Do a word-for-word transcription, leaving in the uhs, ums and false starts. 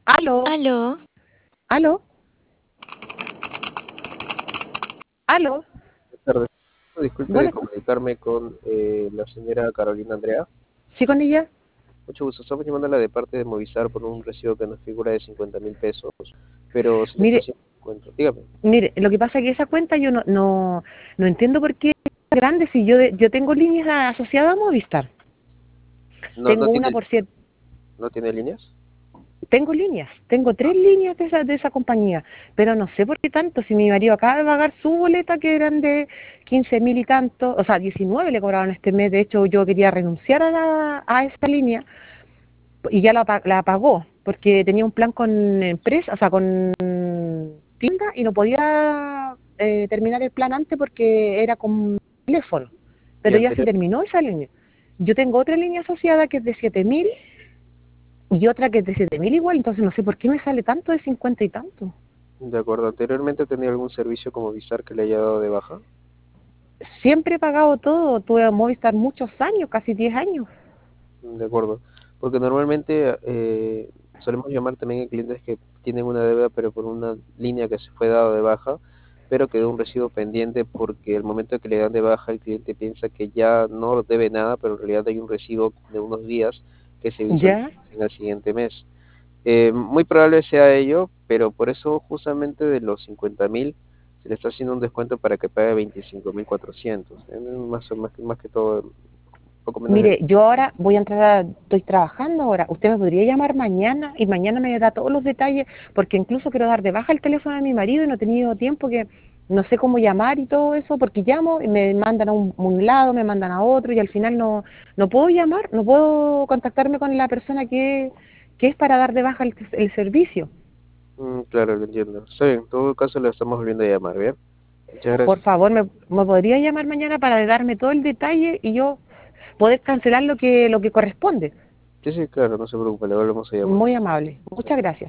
Aló, Aló, aló, aló. Buenas tardes. Disculpe de Bueno, comunicarme con eh, la señora Carolina Andrea. ¿sí con ella? Mucho gusto. Estamos llamándola de parte de Movistar por un recibo que nos figura de cincuenta mil pesos, pero se le está Mire, haciendo descuento. Dígame. mire, lo que pasa es que esa cuenta yo no, no, no entiendo por qué es grande si yo, de- yo tengo líneas asociadas a Movistar. ¿No, no Tengo una tiene, por cierto, no tiene líneas? tengo líneas, tengo tres líneas de esa, de esa compañía, pero no sé por qué tanto, si mi marido acaba de pagar su boleta que eran de quince mil y tanto, o sea, diecinueve le cobraron este mes, de hecho yo quería renunciar a, la, a esa línea y ya la, pa- la pagó, porque tenía un plan con empresa, o sea, con tienda y no podía eh, terminar el plan antes porque era con teléfono, Y pero ya se anterior, terminó esa línea. Yo tengo otra línea asociada que es de siete mil y otra que es de siete mil igual, entonces no sé por qué me sale tanto de cincuenta y tanto. de acuerdo. ¿Anteriormente tenía algún servicio como Movistar que le haya dado de baja? Siempre he pagado todo, tuve Movistar muchos años, casi diez años. De acuerdo. Porque normalmente eh, solemos llamar también a clientes que tienen una deuda, pero por una línea que se fue dado de baja, pero quedó un recibo pendiente porque el momento que le dan de baja el cliente piensa que ya no debe nada, pero en realidad hay un recibo de unos días que se visualiza ¿Ya? en el siguiente mes. Eh, muy probable sea ello, pero por eso justamente de los cincuenta mil se le está haciendo un descuento para que pague veinticinco mil cuatrocientos. Eh, más, o- más, que- más que todo, poco menos de... Mire, yo ahora voy a entrar a, estoy trabajando ahora. Usted me podría llamar mañana y mañana me da todos los detalles, porque incluso quiero dar de baja el teléfono de mi marido y no he tenido tiempo que no sé cómo llamar y todo eso, porque llamo y me mandan a un, un lado, me mandan a otro y al final no, no puedo llamar, no puedo contactarme con la persona que, que es para dar de baja el, el servicio. Mm, claro, lo entiendo. Está bien, en todo caso le estamos volviendo a llamar, ¿bien? Muchas Por gracias. favor, me, me podría llamar mañana para darme todo el detalle y yo poder cancelar lo que, lo que corresponde. Sí, sí, claro, no se preocupe, le volvemos a llamar. Muy amable. Muchas gracias.